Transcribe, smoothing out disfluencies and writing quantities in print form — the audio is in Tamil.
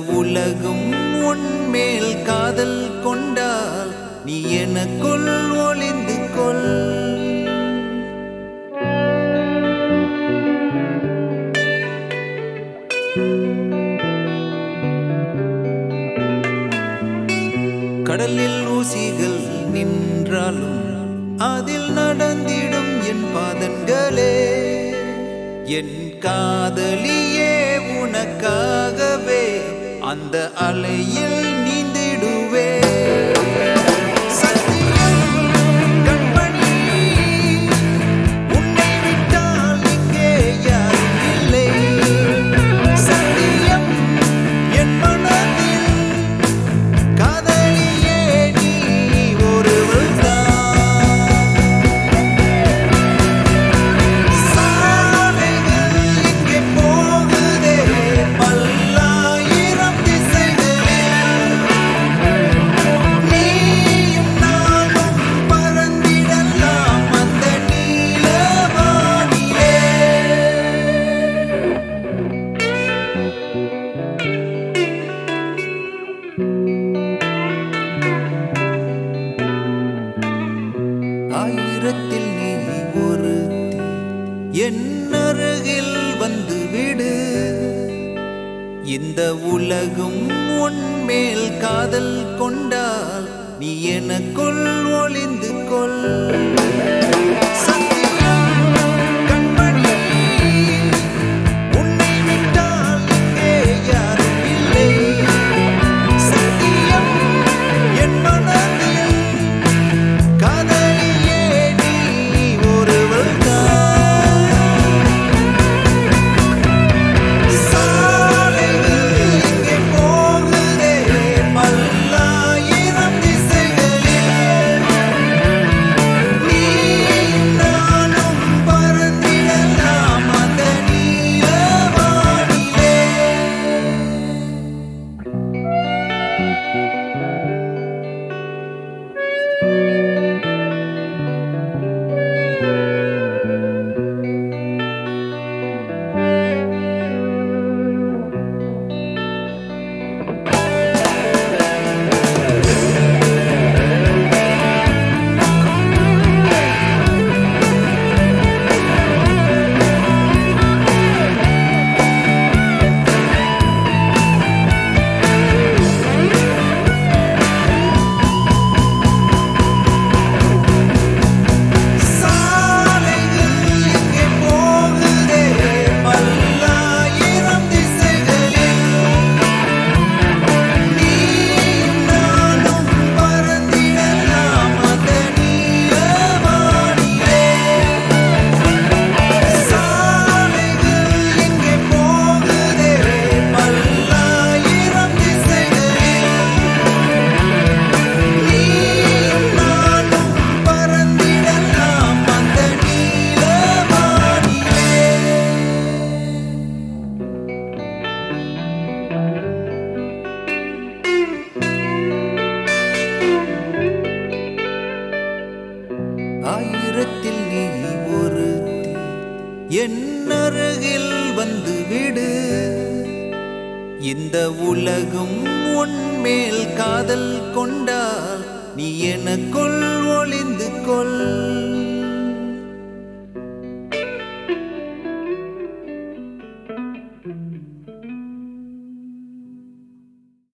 உலகம் உன்மேல் காதல் கொண்டால் நீ எனக்குள் ஒளிந்து கொள். கடலில் ஊசிகள் நின்றாலும் அதில் நடந்திடும் என் பாதங்களே. என் காதலியே உனக்காகவே அந்த அலையில் நீந்திடுவே. ஆயிரத்தில் நீ ஒருத்தி என் அருகில் வந்து விடு. இந்த உலகம் உன்மேல் காதல் கொண்டால் நீ எனக்குள் ஒளிந்து கொள். ஆயிரத்தில் நீ ஒருத்தி என் அருகில் வந்து விடு. இந்த உலகம் உன்மேல் காதல் கொண்டால் நீ எனக்குள் ஒளிந்து கொள்.